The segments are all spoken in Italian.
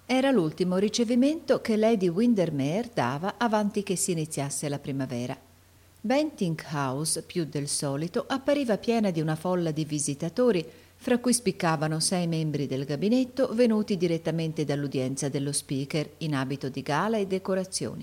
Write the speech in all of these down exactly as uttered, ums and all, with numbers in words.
Era l'ultimo ricevimento che Lady Windermere dava avanti che si iniziasse la primavera. Bentinck House, più del solito, appariva piena di una folla di visitatori, fra cui spiccavano sei membri del gabinetto venuti direttamente dall'udienza dello speaker in abito di gala e decorazioni.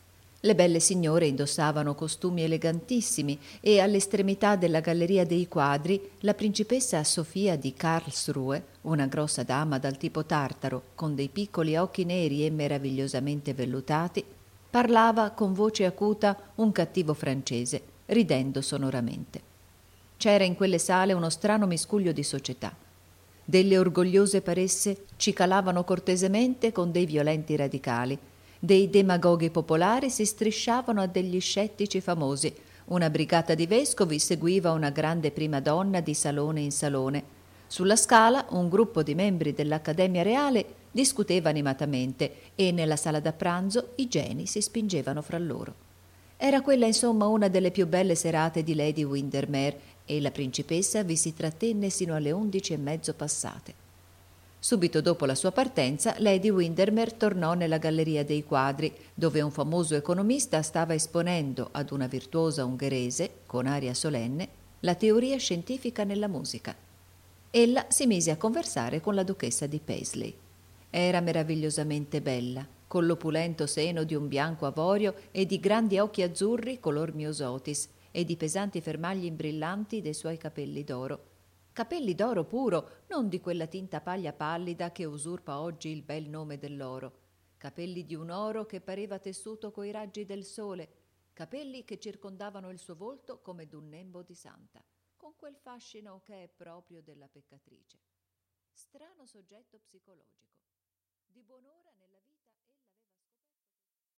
Le belle signore indossavano costumi elegantissimi e all'estremità della galleria dei quadri la principessa Sofia di Karlsruhe, una grossa dama dal tipo tartaro, con dei piccoli occhi neri e meravigliosamente vellutati, parlava con voce acuta un cattivo francese, ridendo sonoramente. C'era in quelle sale uno strano miscuglio di società. Delle orgogliose paresse cicalavano cortesemente con dei violenti radicali, dei demagoghi popolari si strisciavano a degli scettici famosi, una brigata di vescovi seguiva una grande prima donna di salone in salone. Sulla scala un gruppo di membri dell'Accademia Reale discuteva animatamente e nella sala da pranzo i geni si spingevano fra loro. Era quella insomma una delle più belle serate di Lady Windermere e la principessa vi si trattenne sino alle undici e mezzo passate. Subito dopo la sua partenza, Lady Windermere tornò nella galleria dei quadri, dove un famoso economista stava esponendo ad una virtuosa ungherese, con aria solenne, la teoria scientifica nella musica. Ella si mise a conversare con la duchessa di Paisley. Era meravigliosamente bella, con l'opulento seno di un bianco avorio e di grandi occhi azzurri color myosotis e di pesanti fermagli brillanti dei suoi capelli d'oro. Capelli d'oro puro, non di quella tinta paglia pallida che usurpa oggi il bel nome dell'oro. Capelli di un oro che pareva tessuto coi raggi del sole, capelli che circondavano il suo volto come d'un nembo di santa, con quel fascino che è proprio della peccatrice. Strano soggetto psicologico. Di buon'ora